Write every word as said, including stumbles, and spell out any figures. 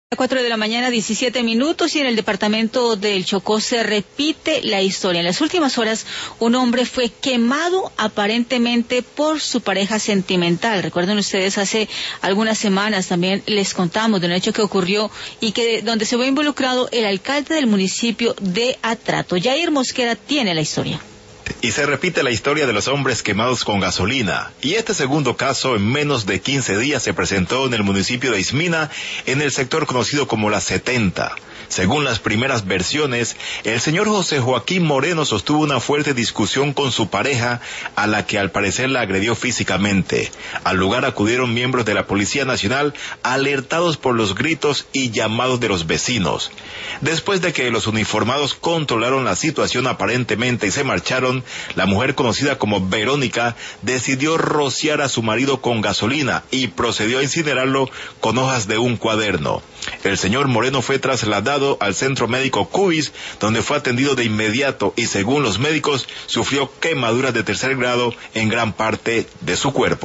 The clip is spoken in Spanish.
Cuatro de la mañana, diecisiete minutos, y en el departamento del Chocó se repite la historia. En las últimas horas, un hombre fue quemado aparentemente por su pareja sentimental. Recuerden ustedes, hace algunas semanas también les contamos de un hecho que ocurrió y que donde se ve involucrado el alcalde del municipio de Atrato. Jair Mosquera tiene la historia. Y se repite la historia de los hombres quemados con gasolina. Y este segundo caso en menos de quince días se presentó en el municipio de Ismina, en el sector conocido como La setenta. Según las primeras versiones, el señor José Joaquín Moreno sostuvo una fuerte discusión con su pareja, a la que al parecer la agredió físicamente. Al lugar acudieron miembros de la Policía Nacional, alertados por los gritos y llamados de los vecinos. Después de que los uniformados controlaron la situación aparentemente y se marcharon, la mujer conocida como Verónica decidió rociar a su marido con gasolina y procedió a incinerarlo con hojas de un cuaderno. El señor Moreno fue trasladado al centro médico Cubis, donde fue atendido de inmediato y, según los médicos, sufrió quemaduras de tercer grado en gran parte de su cuerpo.